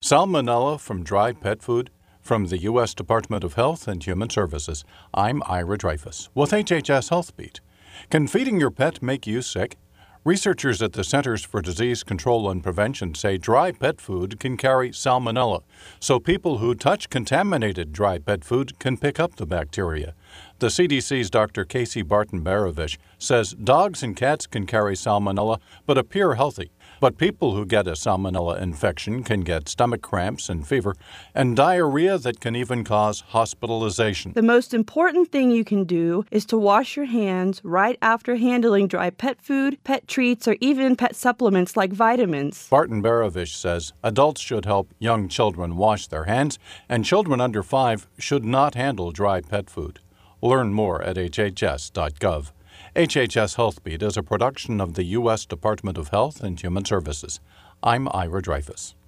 Salmonella from dry pet food? From the U.S. Department of Health and Human Services, I'm Ira Dreyfus with HHS Health Beat. Can feeding your pet make you sick? Researchers at the Centers for Disease Control and Prevention say dry pet food can carry salmonella, so people who touch contaminated dry pet food can pick up the bacteria. The CDC's Dr. Casey Barton-Baravich says dogs and cats can carry salmonella but appear healthy. But people who get a salmonella infection can get stomach cramps and fever and diarrhea that can even cause hospitalization. The most important thing you can do is to wash your hands right after handling dry pet food, pet treats, or even pet supplements like vitamins. Barton-Baravich says adults should help young children wash their hands, and children under 5 should not handle dry pet food. Learn more at hhs.gov. HHS Health Beat is a production of the U.S. Department of Health and Human Services. I'm Ira Dreyfus.